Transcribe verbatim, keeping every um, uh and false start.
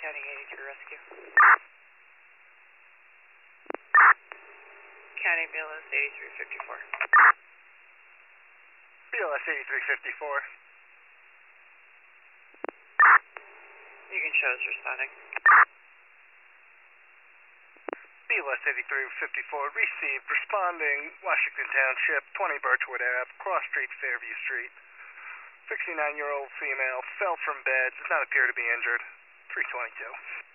County eighty-three Rescue. County B L S eighty-three fifty-four. B L S eighty-three fifty-four. You can show us responding. B L S eighty-three fifty-four received, responding, Washington Township, twenty Birchwood Ave, Cross Street, Fairview Street. sixty-nine-year-old female, fell from bed, does not appear to be injured. three twenty-two.